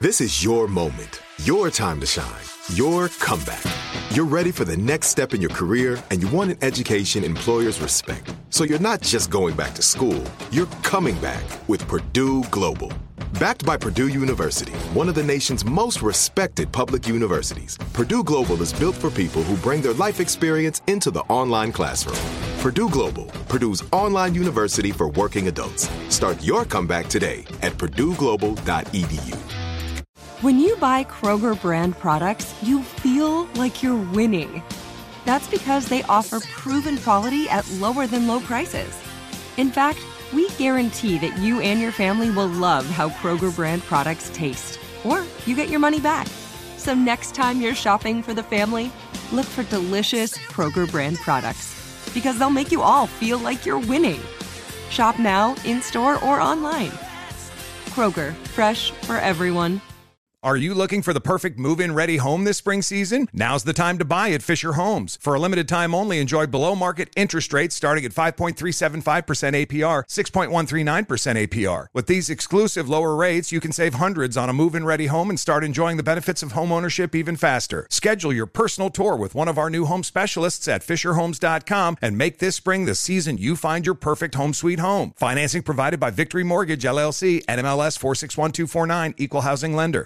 This is your moment, your time to shine, your comeback. You're ready for the next step in your career, and you want an education employers respect. So you're not just going back to school, you're coming back with Purdue Global. Backed by Purdue University, one of the nation's most respected public universities, Purdue Global is built for people who bring their life experience into the online classroom. Purdue Global, Purdue's online university for working adults. Start your comeback today at purdueglobal.edu. When you buy Kroger brand products, you feel like you're winning. That's because they offer proven quality at lower than low prices. In fact, we guarantee that you and your family will love how Kroger brand products taste, or you get your money back. So next time you're shopping for the family, look for delicious Kroger brand products, because they'll make you all feel like you're winning. Shop now, in-store, or online. Kroger, fresh for everyone. Are you looking for the perfect move-in ready home this spring season? Now's the time to buy at Fisher Homes. For a limited time only, enjoy below-market interest rates starting at 5.375% APR, 6.139% APR. With these exclusive lower rates, you can save hundreds on a move-in ready home and start enjoying the benefits of homeownership even faster. Schedule your personal tour with one of our new home specialists at FisherHomes.com and make this spring the season you find your perfect home sweet home. Financing provided by Victory Mortgage, LLC, NMLS 461249, Equal Housing Lender.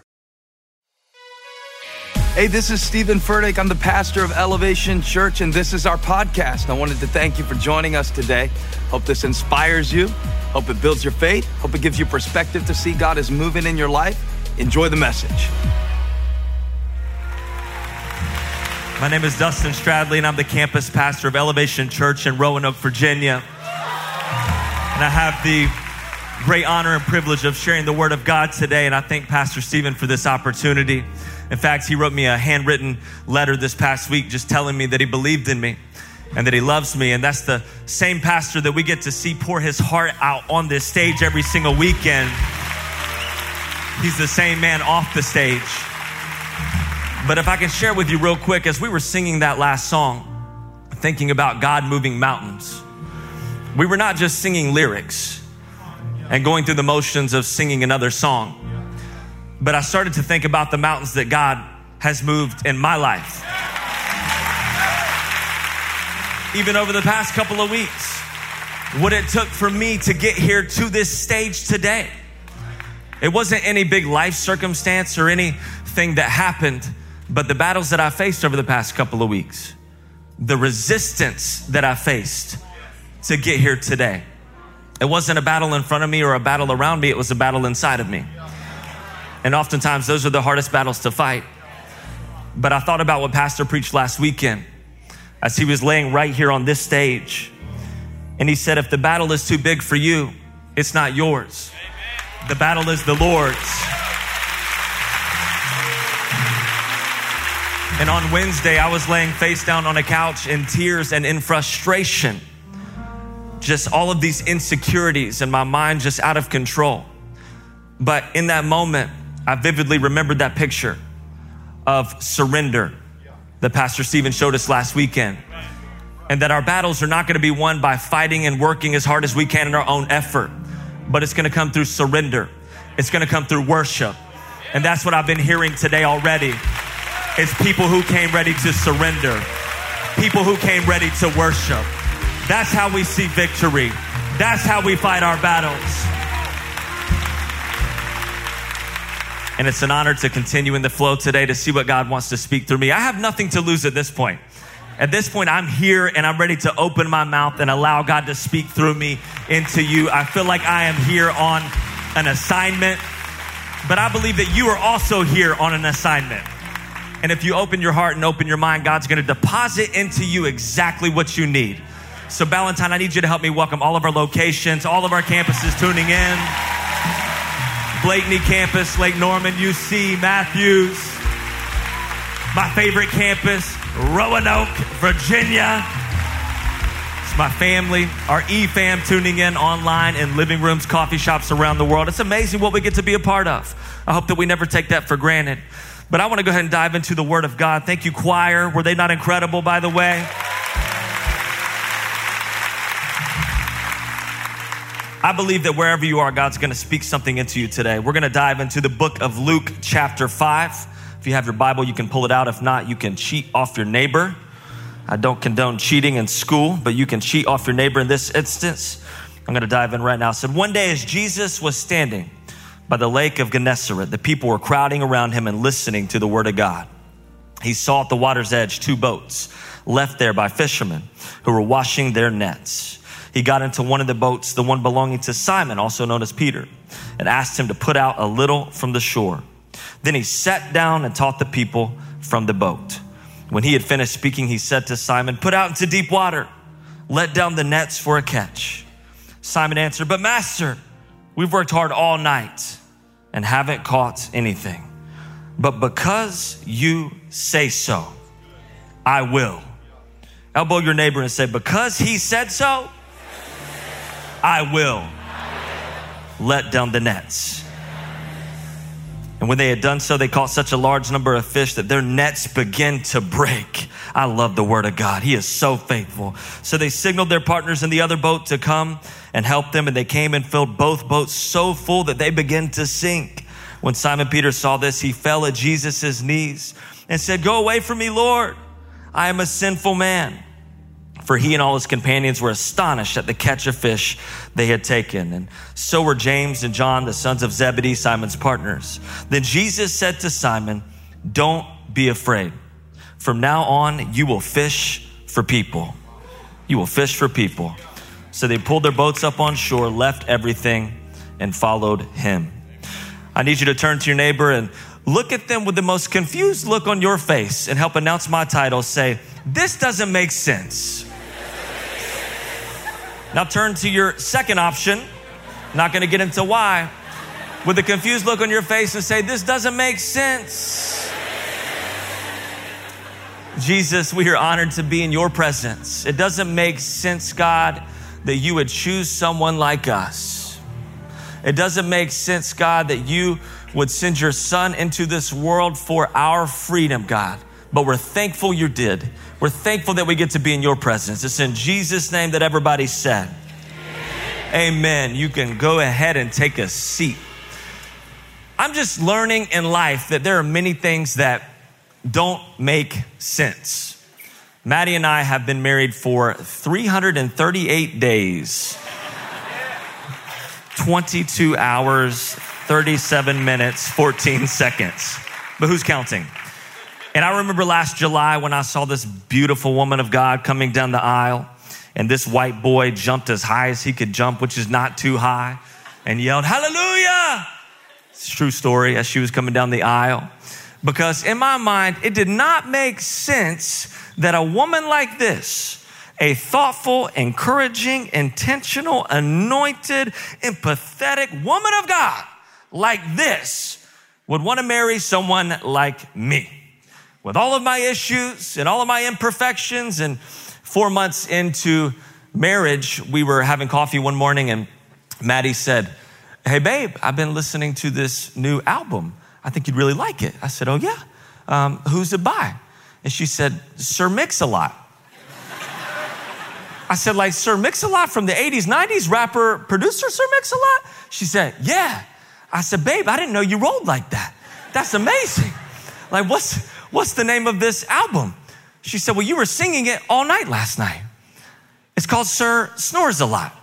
Hey, this is Stephen Furtick. I'm the pastor of Elevation Church, and this is our podcast. I wanted to thank you for joining us today. Hope this inspires you. Hope it builds your faith. Hope it gives you perspective to see God is moving in your life. Enjoy the message. My name is Dustin Stradley, and I'm the campus pastor of Elevation Church in Roanoke, Virginia. And I have the great honor and privilege of sharing the Word of God today, and I thank Pastor Stephen for this opportunity. In fact, he wrote me a handwritten letter this past week just telling me that he believed in me and that he loves me. And that's the same pastor that we get to see pour his heart out on this stage every single weekend. He's the same man off the stage. But if I can share with you real quick, as we were singing that last song, thinking about God moving mountains, we were not just singing lyrics and going through the motions of singing another song. But I started to think about the mountains that God has moved in my life. Even over the past couple of weeks, what it took for me to get here to this stage today. It wasn't any big life circumstance or anything that happened, but the battles that I faced over the past couple of weeks, the resistance that I faced to get here today. It wasn't a battle in front of me or a battle around me, it was a battle inside of me. And oftentimes those are the hardest battles to fight. But I thought about what Pastor preached last weekend as he was laying right here on this stage. And he said, if the battle is too big for you, it's not yours. The battle is the Lord's. And on Wednesday, I was laying face down on a couch in tears and in frustration. Just all of these insecurities and my mind just out of control. But in that moment, I vividly remembered that picture of surrender that Pastor Stephen showed us last weekend. And that our battles are not going to be won by fighting and working as hard as we can in our own effort, but it's going to come through surrender. It's going to come through worship. And that's what I've been hearing today already. It's people who came ready to surrender. People who came ready to worship. That's how we see victory. That's how we fight our battles. And it's an honor to continue in the flow today to see what God wants to speak through me. I have nothing to lose at this point. At this point, I'm here and I'm ready to open my mouth and allow God to speak through me into you. I feel like I am here on an assignment, but I believe that you are also here on an assignment. And if you open your heart and open your mind, God's going to deposit into you exactly what you need. So Ballantyne, I need you to help me welcome all of our locations, all of our campuses tuning in. Blakeney campus, Lake Norman, UC, Matthews. My favorite campus, Roanoke, Virginia. It's my family, our E-fam tuning in online in living rooms, coffee shops around the world. It's amazing what we get to be a part of. I hope that we never take that for granted. But I want to go ahead and dive into the Word of God. Thank you, choir. Were they not incredible, by the way? I believe that wherever you are, God's going to speak something into you today. We're going to dive into the book of Luke chapter 5. If you have your Bible, you can pull it out. If not, you can cheat off your neighbor. I don't condone cheating in school, but you can cheat off your neighbor in this instance. I'm going to dive in right now. It said, one day as Jesus was standing by the lake of Gennesaret, the people were crowding around him and listening to the word of God. He saw at the water's edge 2 boats left there by fishermen who were washing their nets. He got into one of the boats, the one belonging to Simon, also known as Peter, and asked him to put out a little from the shore. Then he sat down and taught the people from the boat. When he had finished speaking, he said to Simon, put out into deep water, let down the nets for a catch. Simon answered, but master, we've worked hard all night and haven't caught anything. But because you say so, I will. Elbow your neighbor and say, because he said so, I will let down the nets. And when they had done so, they caught such a large number of fish that their nets began to break. I love the word of God. He is so faithful. So they signaled their partners in the other boat to come and help them. And they came and filled both boats so full that they began to sink. When Simon Peter saw this, he fell at Jesus' knees and said, go away from me, Lord. I am a sinful man. For he and all his companions were astonished at the catch of fish they had taken. And so were James and John, the sons of Zebedee, Simon's partners. Then Jesus said to Simon, don't be afraid. From now on, you will fish for people. You will fish for people. So they pulled their boats up on shore, left everything, and followed him. I need you to turn to your neighbor and look at them with the most confused look on your face and help announce my title. Say, this doesn't make sense. Now turn to your second option. Not going to get into why. With a confused look on your face and say, this doesn't make sense. Jesus, we are honored to be in your presence. It doesn't make sense, God, that you would choose someone like us. It doesn't make sense, God, that you would send your son into this world for our freedom, God. But we're thankful you did. We're thankful that we get to be in your presence. It's in Jesus' name that everybody said. Amen. You can go ahead and take a seat. I'm just learning in life that there are many things that don't make sense. Maddie and I have been married for 338 days, 22 hours, 37 minutes, 14 seconds. But who's counting? And I remember last July when I saw this beautiful woman of God coming down the aisle, and this white boy jumped as high as he could jump, which is not too high, and yelled, hallelujah! It's a true story as she was coming down the aisle. Because in my mind, it did not make sense that a woman like this, a thoughtful, encouraging, intentional, anointed, empathetic woman of God like this would want to marry someone like me. With all of my issues and all of my imperfections, and 4 months into marriage, we were having coffee one morning and Maddie said, hey babe, I've been listening to this new album. I think you'd really like it. I said, oh yeah, who's it by? And she said, Sir Mix-a-Lot. I said, like Sir Mix-a-Lot from the 80s, 90s, rapper, producer Sir Mix-a-Lot? She said, yeah. I said, babe, I didn't know you rolled like that. That's amazing. Like, what's the name of this album? She said, well, you were singing it all night last night. It's called Sir Snores a Lot.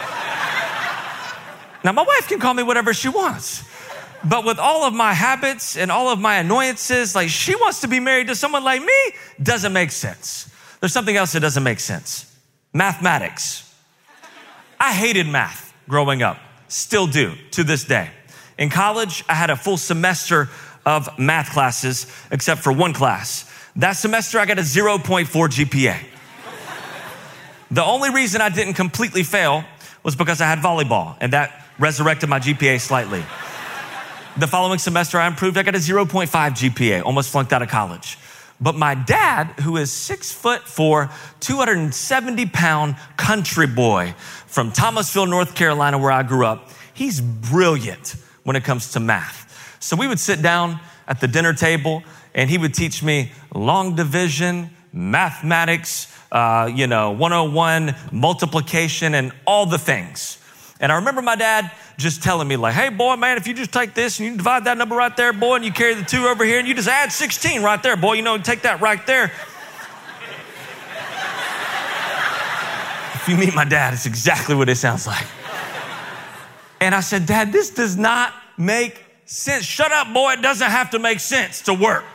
Now, my wife can call me whatever she wants. But with all of my habits and all of my annoyances, like she wants to be married to someone like me, doesn't make sense. There's something else that doesn't make sense. Mathematics. I hated math growing up. Still do to this day. In college, I had a full semester of math classes, except for one class. That semester, I got a 0.4 GPA. The only reason I didn't completely fail was because I had volleyball, and that resurrected my GPA slightly. The following semester, I improved. I got a 0.5 GPA, almost flunked out of college. But my dad, who is 6'4", 270-pound country boy from Thomasville, North Carolina, where I grew up, he's brilliant when it comes to math. So we would sit down at the dinner table, and he would teach me long division, mathematics, 101, multiplication, and all the things. And I remember my dad just telling me like, hey boy, man, if you just take this and you divide that number right there, boy, and you carry the 2 over here and you just add 16 right there, boy, take that right there. If you meet my dad, it's exactly what it sounds like. And I said, Dad, this does not make sense. Shut up, boy, it doesn't have to make sense to work.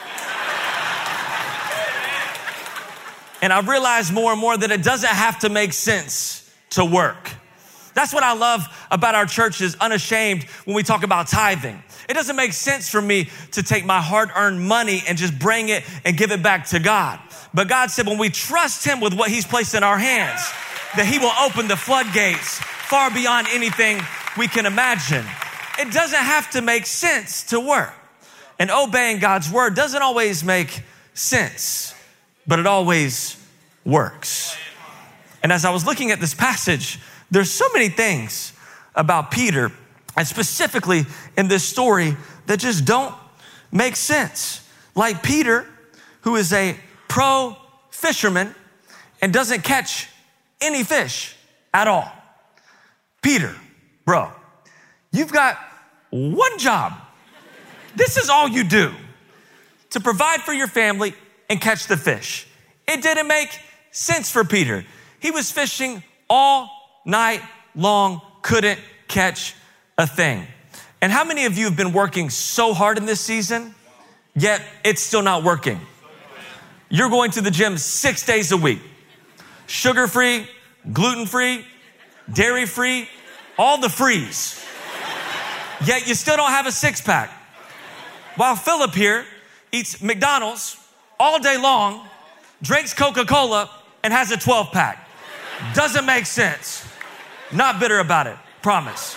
And I realized more and more that it doesn't have to make sense to work. That's what I love about our church is Unashamed when we talk about tithing. It doesn't make sense for me to take my hard-earned money and just bring it and give it back to God. But God said when we trust him with what he's placed in our hands, that he will open the floodgates far beyond anything we can imagine. It doesn't have to make sense to work. And obeying God's word doesn't always make sense, but it always works. And as I was looking at this passage, there's so many things about Peter, and specifically in this story, that just don't make sense. Like Peter, who is a pro fisherman and doesn't catch any fish at all. Peter, bro, you've got one job. This is all you do, to provide for your family and catch the fish. It didn't make sense for Peter. He was fishing all night long, couldn't catch a thing. And how many of you have been working so hard in this season, yet it's still not working? You're going to the gym 6 days a week, sugar-free, gluten-free, dairy-free, all the frees. Yet you still don't have a six-pack. While Philip here eats McDonald's all day long, drinks Coca-Cola, and has a 12-pack. Doesn't make sense. Not bitter about it, promise.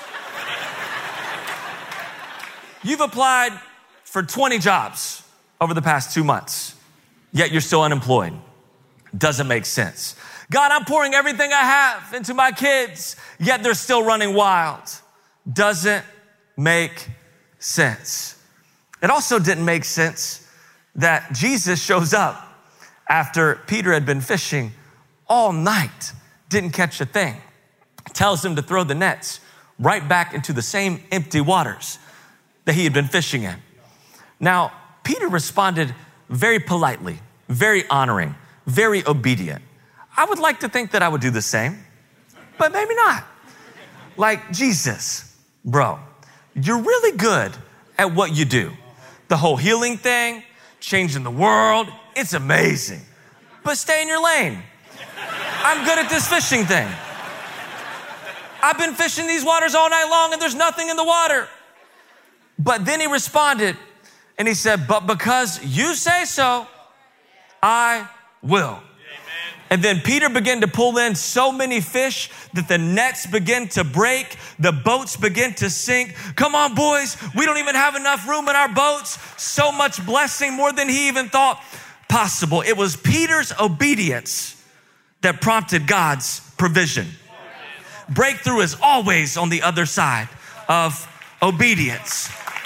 You've applied for 20 jobs over the past 2 months, yet you're still unemployed. Doesn't make sense. God, I'm pouring everything I have into my kids, yet they're still running wild. Doesn't make sense. It also didn't make sense that Jesus shows up after Peter had been fishing all night, didn't catch a thing. Tells him to throw the nets right back into the same empty waters that he had been fishing in. Now, Peter responded very politely, very honoring, very obedient. I would like to think that I would do the same, but maybe not. Like, Jesus, bro, you're really good at what you do. The whole healing thing, changing the world, it's amazing. But stay in your lane. I'm good at this fishing thing. I've been fishing these waters all night long and there's nothing in the water. But then he responded and he said, but because you say so, I will. Amen. And then Peter began to pull in so many fish that the nets began to break, the boats began to sink. Come on, boys, we don't even have enough room in our boats. So much blessing, more than he even thought possible. It was Peter's obedience that prompted God's provision. Breakthrough is always on the other side of obedience.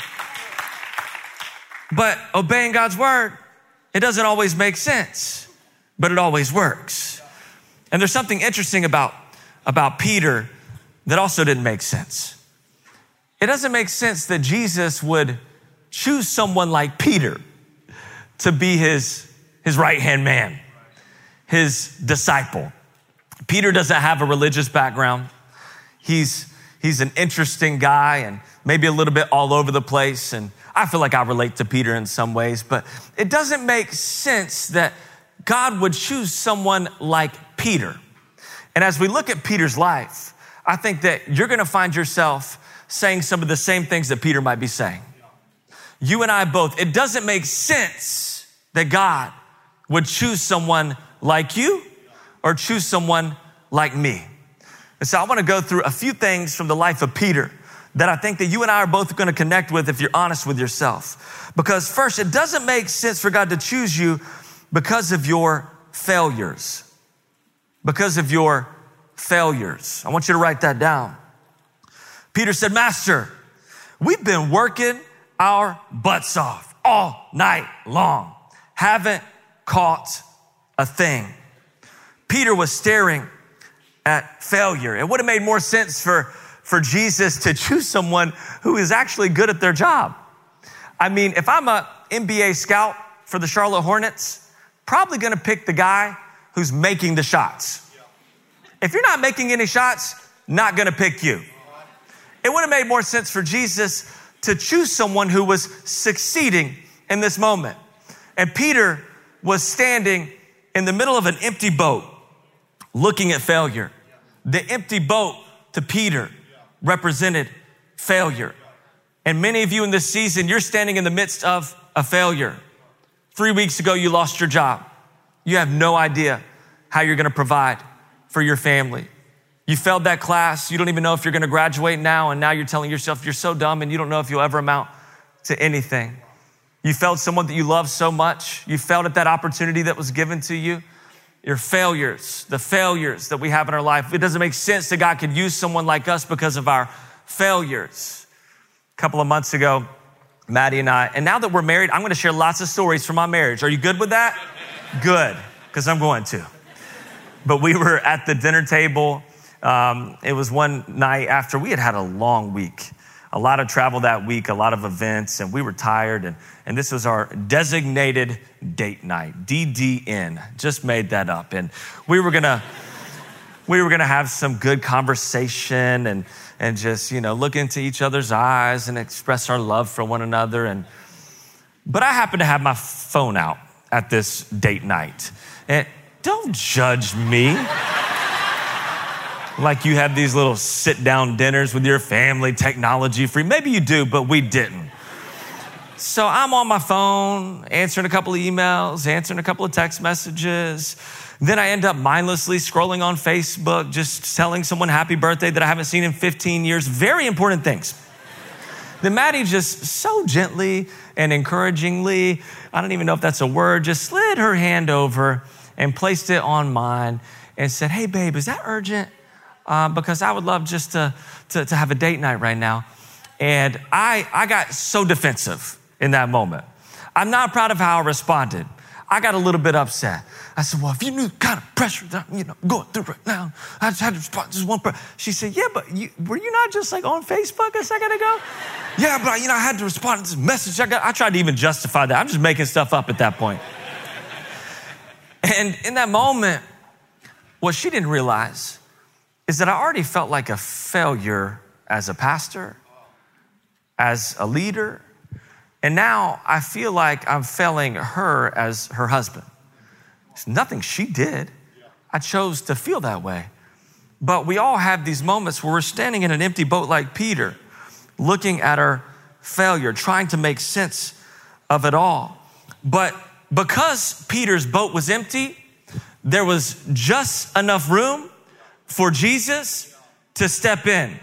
But obeying God's word, it doesn't always make sense, but it always works. And there's something interesting about Peter that also didn't make sense. It doesn't make sense that Jesus would choose someone like Peter to be his right-hand man, his disciple. Peter doesn't have a religious background. He's an interesting guy and maybe a little bit all over the place. And I feel like I relate to Peter in some ways, but it doesn't make sense that God would choose someone like Peter. And as we look at Peter's life, I think that you're going to find yourself saying some of the same things that Peter might be saying. You and I both, it doesn't make sense that God would choose someone like you or choose someone like me. And so I want to go through a few things from the life of Peter that I think that you and I are both going to connect with if you're honest with yourself. Because first, it doesn't make sense for God to choose you because of your failures. Because of your failures. I want you to write that down. Peter said, Master, we've been working our butts off all night long. Haven't caught a thing. Peter was staring at failure. It would have made more sense for Jesus to choose someone who is actually good at their job. I mean, if I'm a NBA scout for the Charlotte Hornets, probably gonna pick the guy who's making the shots. If you're not making any shots, not gonna pick you. It would have made more sense for Jesus to choose someone who was succeeding in this moment. And Peter was standing in the middle of an empty boat, looking at failure. The empty boat to Peter represented failure. And many of you in this season, you're standing in the midst of a failure. 3 weeks ago, you lost your job. You have no idea how you're gonna provide for your family. You failed that class. You don't even know if you're gonna graduate now, and now you're telling yourself you're so dumb and you don't know if you'll ever amount to anything. You failed someone that you love so much. You failed at that opportunity that was given to you. Your failures, the failures that we have in our life. It doesn't make sense that God could use someone like us because of our failures. A couple of months ago, Maddie and I, and now that we're married, I'm gonna share lots of stories from my marriage. Are you good with that? Good, because I'm going to. But we were at the dinner table. It was one night after we had a long week. A lot of travel that week, a lot of events, and we were tired. And this was our designated date night, DDN. Just made that up. And we were gonna have some good conversation and just, look into each other's eyes and express our love for one another. But I happened to have my phone out at this date night. And don't judge me. Like you have these little sit-down dinners with your family, technology free. Maybe you do, but we didn't. So I'm on my phone, answering a couple of emails, answering a couple of text messages. Then I end up mindlessly scrolling on Facebook, just telling someone happy birthday that I haven't seen in 15 years. Very important things. Then Maddie just so gently and encouragingly, I don't even know if that's a word, just slid her hand over and placed it on mine and said, "Hey babe, is that urgent? Because I would love just to have a date night right now." And I got so defensive in that moment. I'm not proud of how I responded. I got a little bit upset. I said, "Well, if you knew the kind of pressure that I'm going through right now, I just had to respond to just one person." She said, "Yeah, but were you not just on Facebook a second ago?" "Yeah, but I had to respond to this message. I tried to even justify that. I'm just making stuff up at that point. And in that moment, what she didn't realize is that I already felt like a failure as a pastor, as a leader, and now I feel like I'm failing her as her husband. It's nothing she did. I chose to feel that way. But we all have these moments where we're standing in an empty boat like Peter, looking at our failure, trying to make sense of it all. But because Peter's boat was empty, there was just enough room for Jesus to step in.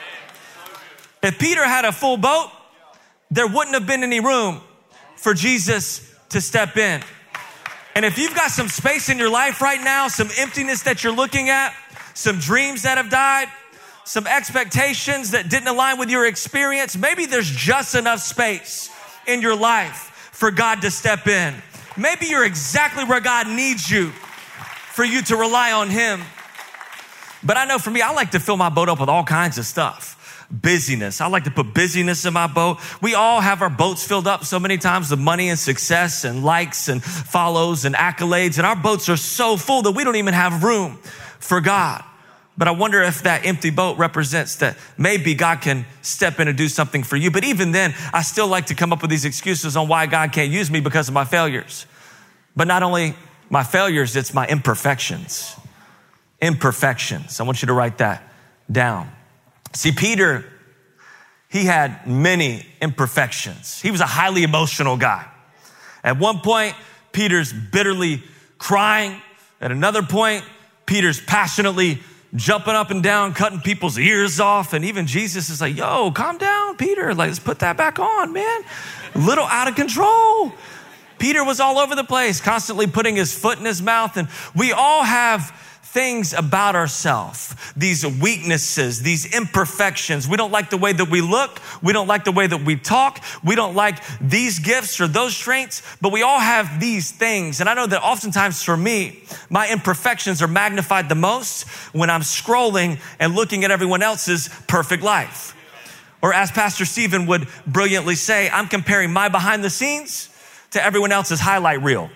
If Peter had a full boat, there wouldn't have been any room for Jesus to step in. And if you've got some space in your life right now, some emptiness that you're looking at, some dreams that have died, some expectations that didn't align with your experience, maybe there's just enough space in your life for God to step in. Maybe you're exactly where God needs you for you to rely on Him. But I know for me, I like to fill my boat up with all kinds of stuff. Busyness. I like to put busyness in my boat. We all have our boats filled up so many times with money and success and likes and follows and accolades. And our boats are so full that we don't even have room for God. But I wonder if that empty boat represents that maybe God can step in and do something for you. But even then, I still like to come up with these excuses on why God can't use me because of my failures. But not only my failures, it's my imperfections. Imperfections. I want you to write that down. See, Peter, he had many imperfections. He was a highly emotional guy. At one point, Peter's bitterly crying. At another point, Peter's passionately jumping up and down, cutting people's ears off. And even Jesus is like, "Yo, calm down, Peter. Let's put that back on, man. A little out of control." Peter was all over the place, constantly putting his foot in his mouth. And we all have things about ourselves, these weaknesses, these imperfections. We don't like the way that we look. We don't like the way that we talk. We don't like these gifts or those strengths, but we all have these things. And I know that oftentimes for me, my imperfections are magnified the most when I'm scrolling and looking at everyone else's perfect life. Or as Pastor Stephen would brilliantly say, I'm comparing my behind the scenes to everyone else's highlight reel.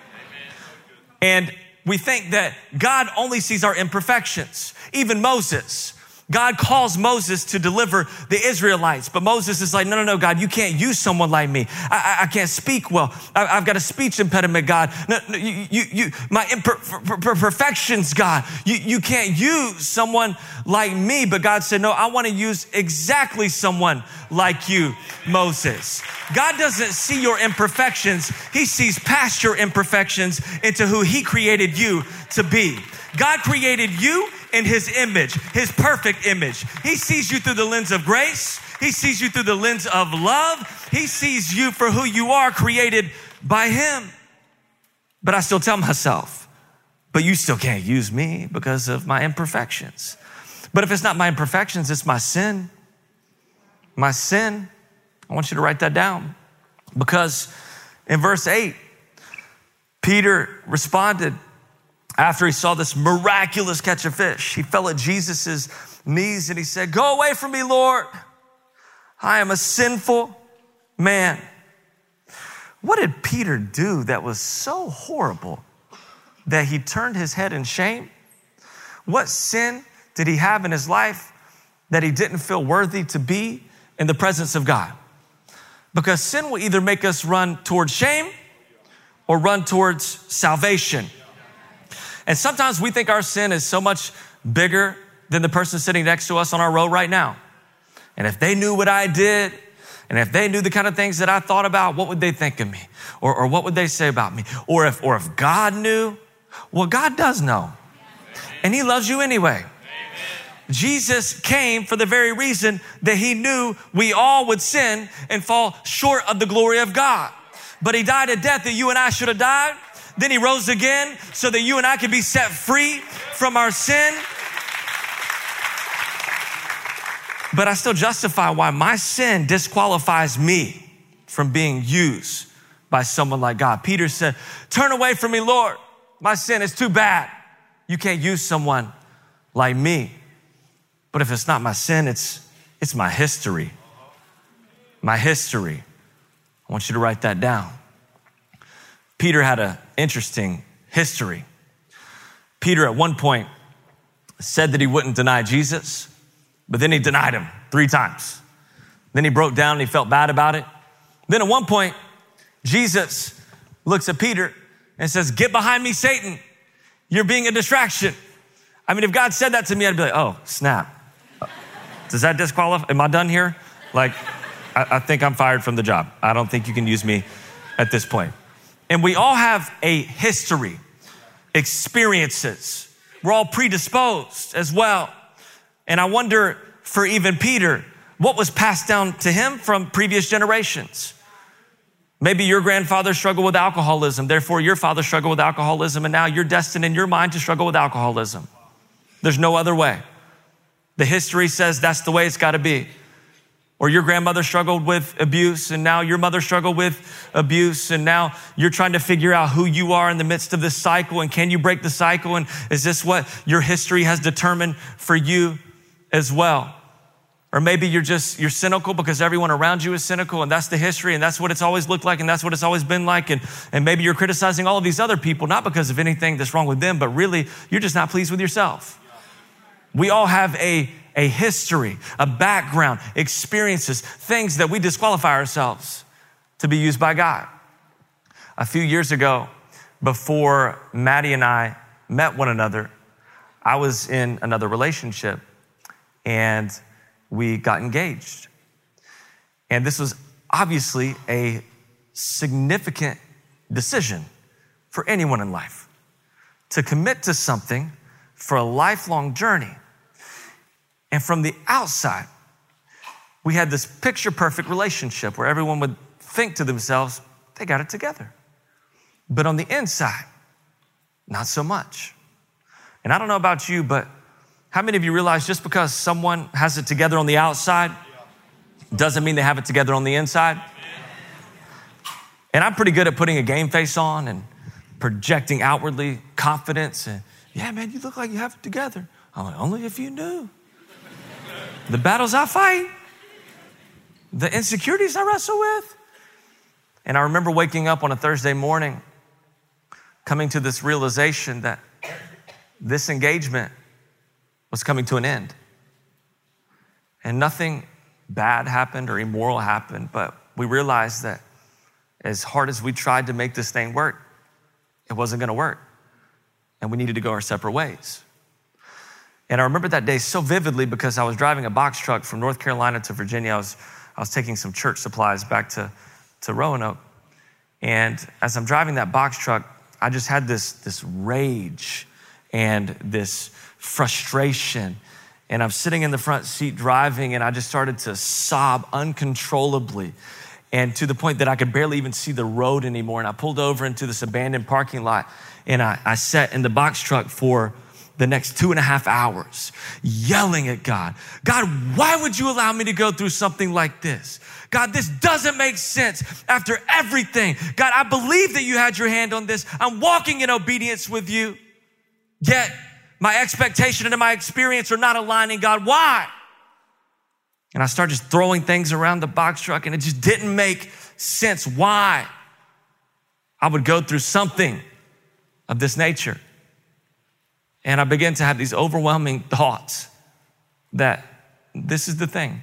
And we think that God only sees our imperfections. Even Moses, God calls Moses to deliver the Israelites, but Moses is like, no, God, you can't use someone like me. I can't speak well. I've got a speech impediment, God. No, my imperfections, God. You can't use someone like me. But God said, no, I want to use exactly someone like you, Moses. God doesn't see your imperfections. He sees past your imperfections into who he created you to be. God created you in his image, his perfect image. He sees you through the lens of grace. He sees you through the lens of love. He sees you for who you are, created by him. But I still tell myself, but you still can't use me because of my imperfections. But if it's not my imperfections, it's my sin. My sin. I want you to write that down, because in verse 8, Peter responded after he saw this miraculous catch of fish. He fell at Jesus' knees and he said, "Go away from me, Lord. I am a sinful man." What did Peter do that was so horrible that he turned his head in shame? What sin did he have in his life that he didn't feel worthy to be in the presence of God? Because sin will either make us run towards shame or run towards salvation. And sometimes we think our sin is so much bigger than the person sitting next to us on our row right now. And if they knew what I did, and if they knew the kind of things that I thought about, what would they think of me? Or what would they say about me? Or if God knew, well, God does know. And he loves you anyway. Jesus came for the very reason that he knew we all would sin and fall short of the glory of God. But he died a death that you and I should have died. Then he rose again so that you and I could be set free from our sin. But I still justify why my sin disqualifies me from being used by someone like God. Peter said, "Turn away from me, Lord. My sin is too bad. You can't use someone like me." But if it's not my sin, it's my history. My history. I want you to write that down. Peter had an interesting history. Peter at one point said that he wouldn't deny Jesus, but then he denied him 3 times. Then he broke down and he felt bad about it. Then at one point, Jesus looks at Peter and says, "Get behind me, Satan. You're being a distraction." I mean, if God said that to me, I'd be like, "Oh, snap. Does that disqualify? Am I done here? Like, I think I'm fired from the job. I don't think you can use me at this point." And we all have a history, experiences. We're all predisposed as well. And I wonder for even Peter, what was passed down to him from previous generations? Maybe your grandfather struggled with alcoholism. Therefore, your father struggled with alcoholism. And now you're destined in your mind to struggle with alcoholism. There's no other way. The history says that's the way it's got to be. Or your grandmother struggled with abuse, and now your mother struggled with abuse, and now you're trying to figure out who you are in the midst of this cycle, and can you break the cycle, and is this what your history has determined for you as well? Or maybe you're cynical because everyone around you is cynical, and that's the history, and that's what it's always looked like, and that's what it's always been like, and maybe you're criticizing all of these other people, not because of anything that's wrong with them, but really you're just not pleased with yourself. We all have a history, a background, experiences, things that we disqualify ourselves to be used by God. A few years ago, before Maddie and I met one another, I was in another relationship and we got engaged. And this was obviously a significant decision for anyone in life, to commit to something for a lifelong journey. And from the outside, we had this picture-perfect relationship where everyone would think to themselves, they got it together. But on the inside, not so much. And I don't know about you, but how many of you realize just because someone has it together on the outside doesn't mean they have it together on the inside? And I'm pretty good at putting a game face on and projecting outwardly confidence. And yeah, man, you look like you have it together. I'm like, only if you knew. The battles I fight, the insecurities I wrestle with. And I remember waking up on a Thursday morning, coming to this realization that this engagement was coming to an end. And nothing bad happened or immoral happened, but we realized that as hard as we tried to make this thing work, it wasn't gonna work. And we needed to go our separate ways. And I remember that day so vividly because I was driving a box truck from North Carolina to Virginia. I was taking some church supplies back to Roanoke. And as I'm driving that box truck, I just had this rage and this frustration. And I'm sitting in the front seat driving, and I just started to sob uncontrollably, and to the point that I could barely even see the road anymore. And I pulled over into this abandoned parking lot, and I sat in the box truck for the next 2.5 hours, yelling at God. God, why would you allow me to go through something like this? God, this doesn't make sense after everything. God, I believe that you had your hand on this. I'm walking in obedience with you. Yet my expectation and my experience are not aligning. God, why? And I started just throwing things around the box truck, and it just didn't make sense why I would go through something of this nature. And I began to have these overwhelming thoughts that this is the thing.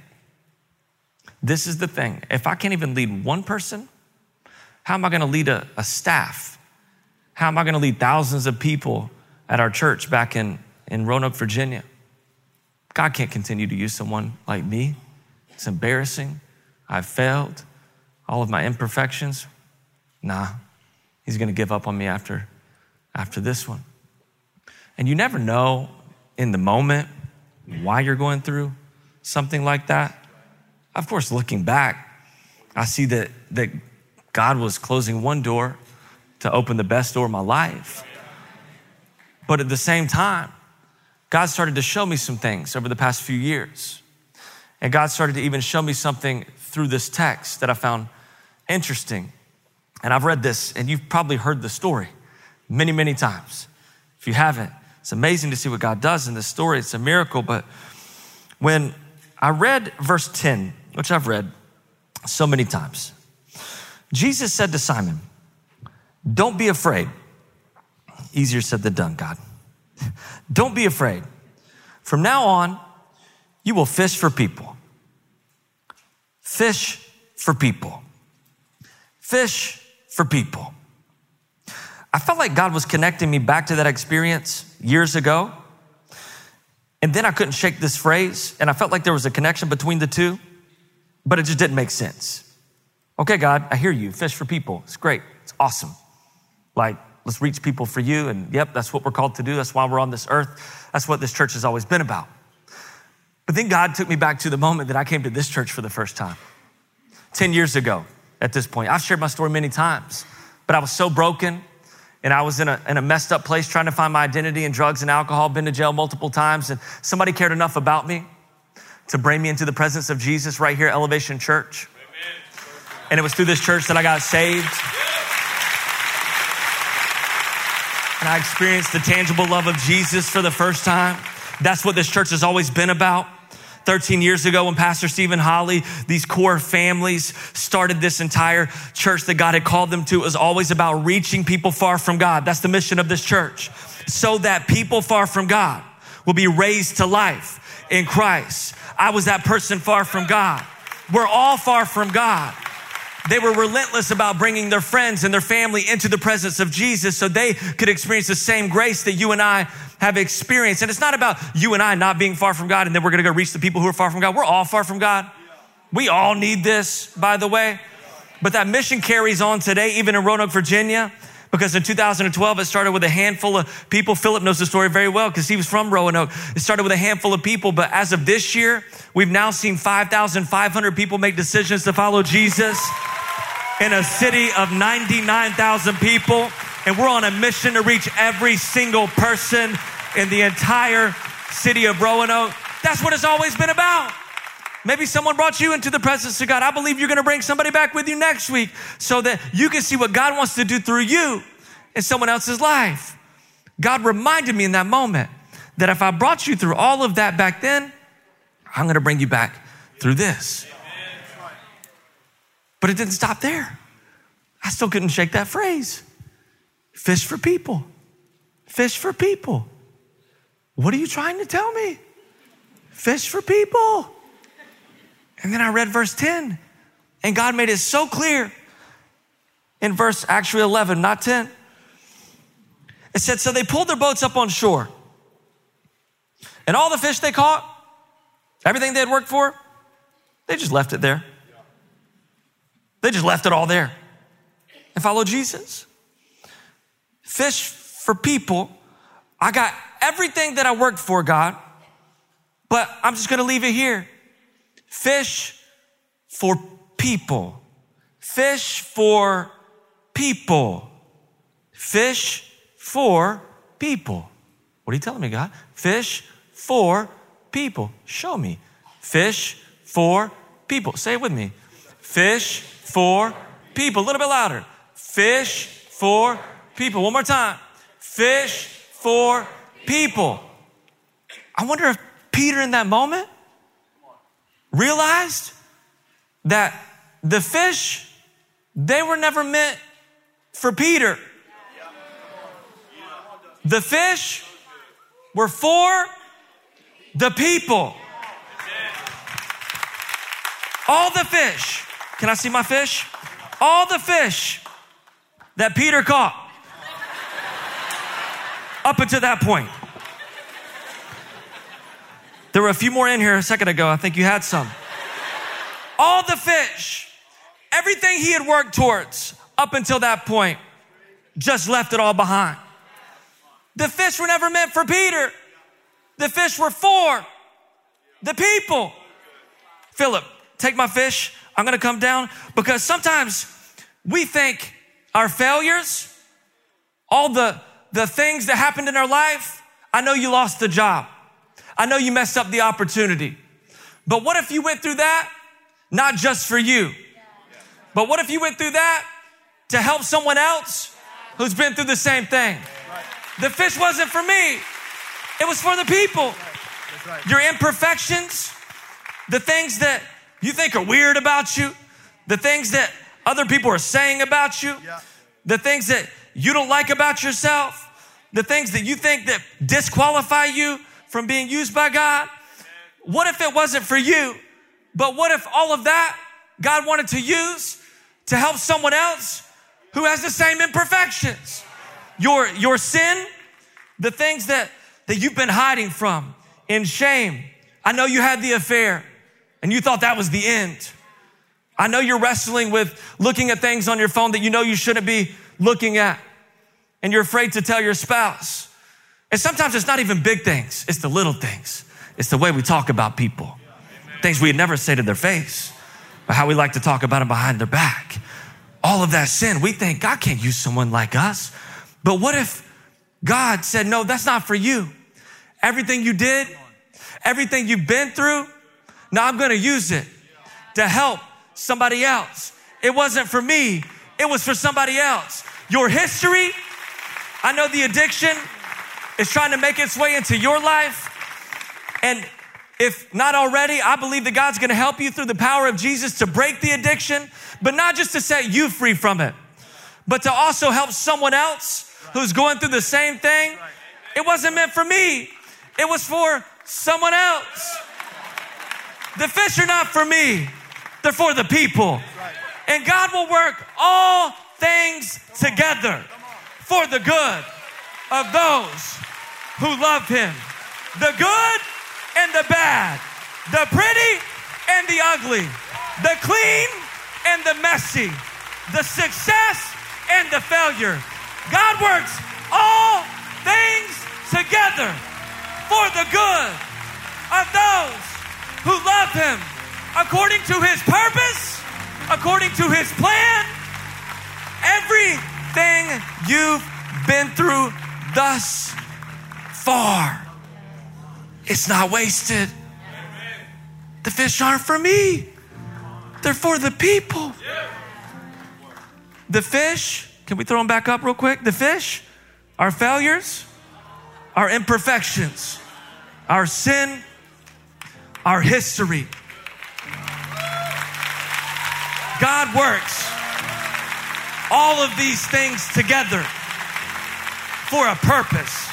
This is the thing. If I can't even lead one person, how am I gonna lead a staff? How am I gonna lead thousands of people at our church back in Roanoke, Virginia? God can't continue to use someone like me. It's embarrassing. I've failed. All of my imperfections. Nah, he's gonna give up on me after this one. And you never know in the moment why you're going through something like that. Of course, looking back, I see that God was closing one door to open the best door of my life. But at the same time, God started to show me some things over the past few years. And God started to even show me something through this text that I found interesting. And I've read this, and you've probably heard the story many, many times. If you haven't, it's amazing to see what God does in this story. It's a miracle. But when I read verse 10, which I've read so many times, Jesus said to Simon, "Don't be afraid." Easier said than done, God. Don't be afraid. From now on, you will fish for people. Fish for people. Fish for people. I felt like God was connecting me back to that experience years ago. And then I couldn't shake this phrase. And I felt like there was a connection between the two, but it just didn't make sense. Okay, God, I hear you. Fish for people. It's great. It's awesome. Like, let's reach people for you. And yep, that's what we're called to do. That's why we're on this earth. That's what this church has always been about. But then God took me back to the moment that I came to this church for the first time. 10 years ago at this point. I've shared my story many times, but I was so broken. And I was in a messed up place trying to find my identity in drugs and alcohol, been to jail multiple times. And somebody cared enough about me to bring me into the presence of Jesus right here at Elevation Church. Amen. And it was through this church that I got saved. And I experienced the tangible love of Jesus for the first time. That's what this church has always been about. 13 years ago when Pastor Stephen Holly, these core families started this entire church that God had called them to. It was always about reaching people far from God. That's the mission of this church. So that people far from God will be raised to life in Christ. I was that person far from God. We're all far from God. They were relentless about bringing their friends and their family into the presence of Jesus so they could experience the same grace that you and I have experienced. And it's not about you and I not being far from God and then we're going to go reach the people who are far from God. We're all far from God. We all need this, by the way. But that mission carries on today, even in Roanoke, Virginia, because in 2012, it started with a handful of people. Philip knows the story very well because he was from Roanoke. It started with a handful of people, but as of this year, we've now seen 5,500 people make decisions to follow Jesus in a city of 99,000 people. And we're on a mission to reach every single person in the entire city of Roanoke. That's what it's always been about. Maybe someone brought you into the presence of God. I believe you're going to bring somebody back with you next week so that you can see what God wants to do through you in someone else's life. God reminded me in that moment that if I brought you through all of that back then, I'm going to bring you back through this. But it didn't stop there. I still couldn't shake that phrase. Fish for people. Fish for people. What are you trying to tell me? Fish for people. And then I read verse 10, and God made it so clear in verse actually 11, not 10. It said, so they pulled their boats up on shore, and all the fish they caught, everything they had worked for, they just left it there. They just left it all there and followed Jesus. Fish for people. I got everything that I worked for, God, but I'm just going to leave it here. Fish for people. Fish for people. Fish for people. What are you telling me, God? Fish for people. Show me. Fish for people. Say it with me. Fish for people. A little bit louder. Fish for people. One more time. Fish for people. I wonder if Peter in that moment realized that the fish, they were never meant for Peter. The fish were for the people. All the fish. Can I see my fish? All the fish that Peter caught up until that point. There were a few more in here a second ago. I think you had some. All the fish, everything he had worked towards up until that point, just left it all behind. The fish were never meant for Peter. The fish were for the people. Philip, take my fish. I'm going to come down, because sometimes we think our failures, all the things that happened in our life, I know you lost the job. I know you messed up the opportunity. But what if you went through that, not just for you, but what if you went through that to help someone else who's been through the same thing? The fish wasn't for me. It was for the people. Your imperfections, the things that you think are weird about you, the things that other people are saying about you, the things that you don't like about yourself, the things that you think that disqualify you from being used by God. What if it wasn't for you? But what if all of that God wanted to use to help someone else who has the same imperfections? Your sin, the things that you've been hiding from in shame. I know you had the affair and you thought that was the end. I know you're wrestling with looking at things on your phone that you know you shouldn't be looking at, and you're afraid to tell your spouse. And sometimes it's not even big things. It's the little things. It's the way we talk about people. Things we'd never say to their face, but how we like to talk about them behind their back. All of that sin, we think God can't use someone like us. But what if God said, no, that's not for you. Everything you did, everything you've been through, now I'm going to use it to help somebody else. It wasn't for me. It was for somebody else. Your history, I know the addiction is trying to make its way into your life. And if not already, I believe that God's going to help you through the power of Jesus to break the addiction, but not just to set you free from it, but to also help someone else who's going through the same thing. It wasn't meant for me. It was for someone else. The fish are not for me. They're for the people. And God will work all things together for the good of those who love him. The good and the bad, the pretty and the ugly, the clean and the messy, the success and the failure. God works all things together for the good of those who love him, according to his purpose, according to his plan. Everything you've been through thus far. It's not wasted. The fish aren't for me. They're for the people. The fish, can we throw them back up real quick? The fish, our failures, our imperfections, our sin, our history. God works all of these things together for a purpose.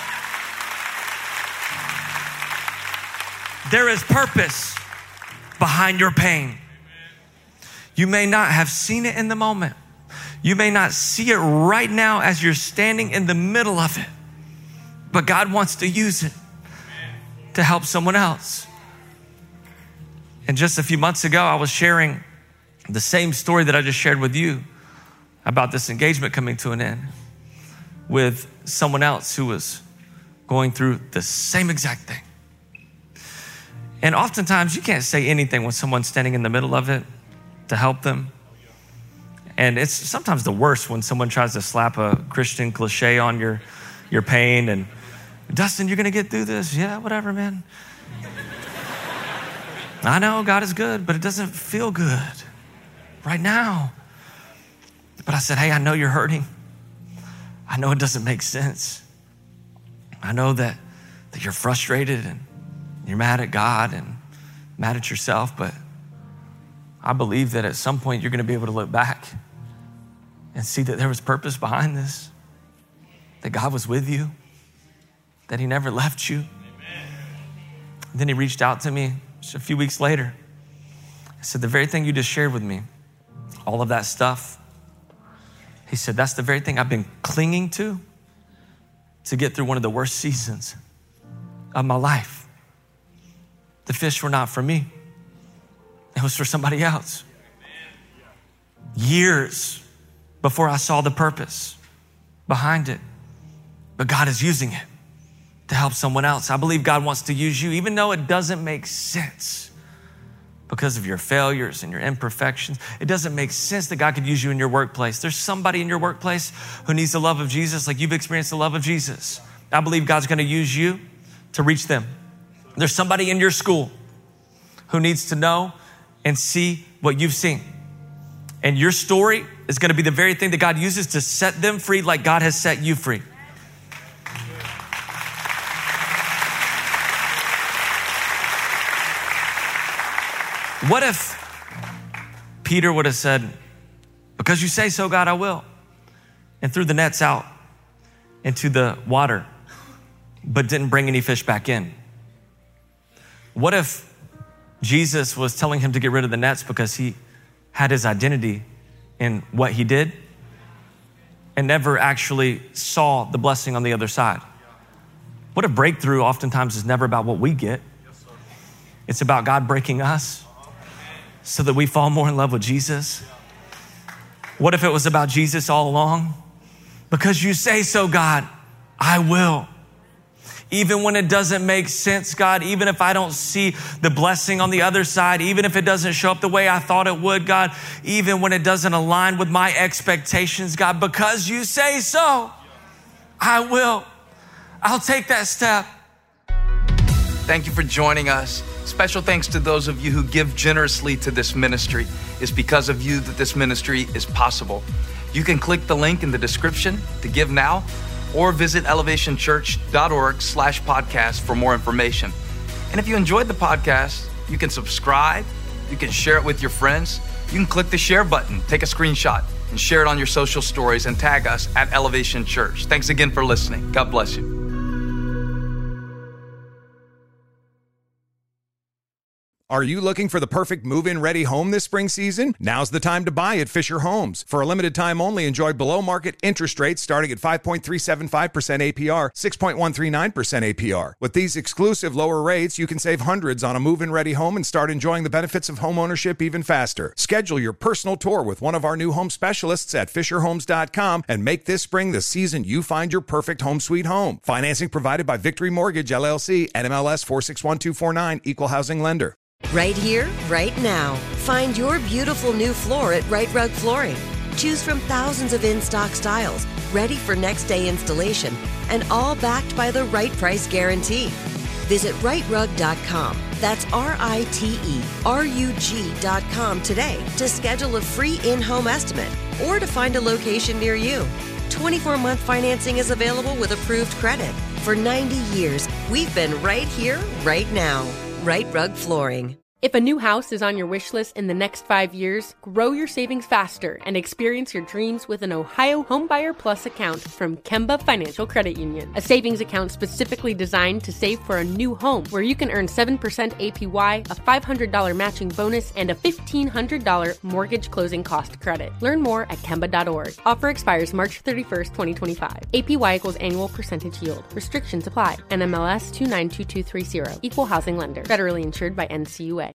There is purpose behind your pain. You may not have seen it in the moment. You may not see it right now as you're standing in the middle of it, but God wants to use it to help someone else. And just a few months ago, I was sharing the same story that I just shared with you about this engagement coming to an end with someone else who was going through the same exact thing. And oftentimes you can't say anything when someone's standing in the middle of it to help them. And it's sometimes the worst when someone tries to slap a Christian cliche on your pain and, Dustin, you're gonna get through this. Yeah, whatever, man. I know God is good, but it doesn't feel good right now. But I said, hey, I know you're hurting. I know it doesn't make sense. I know that you're frustrated and you're mad at God and mad at yourself, but I believe that at some point you're gonna be able to look back and see that there was purpose behind this, that God was with you, that he never left you. Amen. Then he reached out to me just a few weeks later. He said, the very thing you just shared with me, all of that stuff, he said, that's the very thing I've been clinging to get through one of the worst seasons of my life. The fish were not for me. It was for somebody else. Years before I saw the purpose behind it, but God is using it to help someone else. I believe God wants to use you, even though it doesn't make sense because of your failures and your imperfections. It doesn't make sense that God could use you in your workplace. There's somebody in your workplace who needs the love of Jesus like you've experienced the love of Jesus. I believe God's gonna use you to reach them. There's somebody in your school who needs to know and see what you've seen. And your story is gonna be the very thing that God uses to set them free like God has set you free. What if Peter would have said, because you say so, God, I will, and threw the nets out into the water, but didn't bring any fish back in? What if Jesus was telling him to get rid of the nets because he had his identity in what he did and never actually saw the blessing on the other side? What if breakthrough oftentimes is never about what we get? It's about God breaking us so that we fall more in love with Jesus. What if it was about Jesus all along? Because you say so, God, I will. Even when it doesn't make sense, God, even if I don't see the blessing on the other side, even if it doesn't show up the way I thought it would, God, even when it doesn't align with my expectations, God, because you say so, I will. I'll take that step. Thank you for joining us. Special thanks to those of you who give generously to this ministry. It's because of you that this ministry is possible. You can click the link in the description to give now, or visit elevationchurch.org/podcast for more information. And if you enjoyed the podcast, you can subscribe, you can share it with your friends, you can click the share button, take a screenshot, and share it on your social stories and tag us at Elevation Church. Thanks again for listening. God bless you. Are you looking for the perfect move-in ready home this spring season? Now's the time to buy at Fisher Homes. For a limited time only, enjoy below market interest rates starting at 5.375% APR, 6.139% APR. With these exclusive lower rates, you can save hundreds on a move-in ready home and start enjoying the benefits of home ownership even faster. Schedule your personal tour with one of our new home specialists at FisherHomes.com and make this spring the season you find your perfect home sweet home. Financing provided by Victory Mortgage, LLC, NMLS 461249, Equal Housing Lender. Right here, right now. Find your beautiful new floor at Right Rug Flooring. Choose from thousands of in-stock styles, ready for next day installation, and all backed by the right price guarantee. Visit rightrug.com. That's RITERUG.com today to schedule a free in-home estimate or to find a location near you. 24-month financing is available with approved credit. For 90 years, we've been right here, right now. Right Rug Flooring. If a new house is on your wish list in the next 5 years, grow your savings faster and experience your dreams with an Ohio Homebuyer Plus account from Kemba Financial Credit Union. A savings account specifically designed to save for a new home where you can earn 7% APY, a $500 matching bonus, and a $1,500 mortgage closing cost credit. Learn more at Kemba.org. Offer expires March 31st, 2025. APY equals annual percentage yield. Restrictions apply. NMLS 292230. Equal housing lender. Federally insured by NCUA.